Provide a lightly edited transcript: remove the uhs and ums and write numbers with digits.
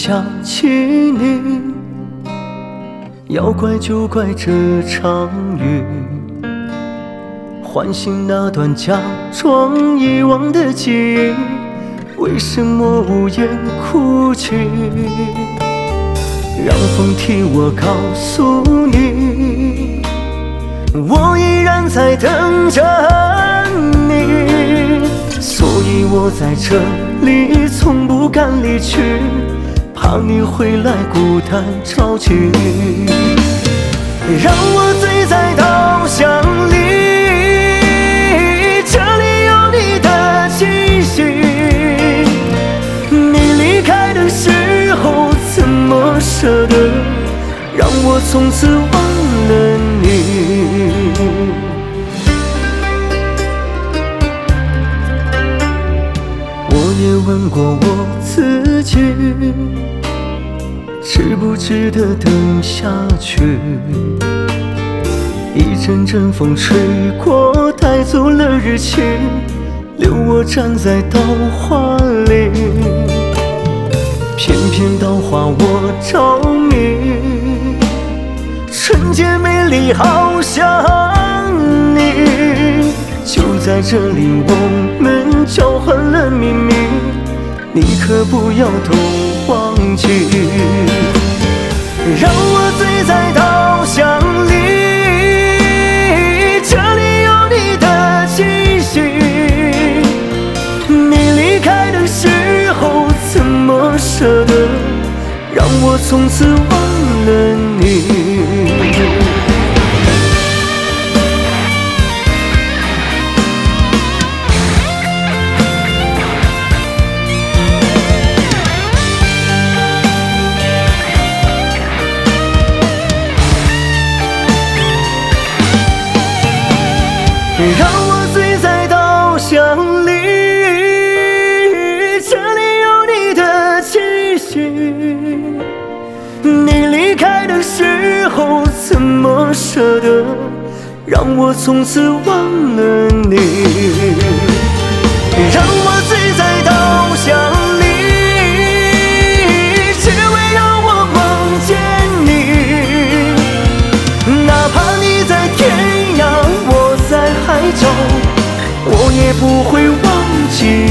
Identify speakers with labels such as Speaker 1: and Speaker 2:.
Speaker 1: 想起你，要怪就怪这场雨，唤醒那段假装遗忘的记忆，为什么无言哭泣？让风替我告诉你，我依然在等着你，所以我在这里从不敢离去，怕你回来孤单着急，让我醉在稻香里，这里有你的气息，你离开的时候怎么舍得让我从此忘了你？我也问过我自己，值不值得等下去？一阵阵风吹过，带走了日期，留我站在稻花里，片片稻花我着迷，纯洁美丽好想你，就在这里我们交换了秘密，你可不要都忘记，让我醉在稻香里，这里有你的气息，你离开的时候怎么舍得让我从此忘了你？让我醉在稻香里，这里有你的气息，你离开的时候怎么舍得让我从此忘了你？让我醉在稻香里，只为让我梦见你，哪怕你在天涯，我在海角，我也不会忘记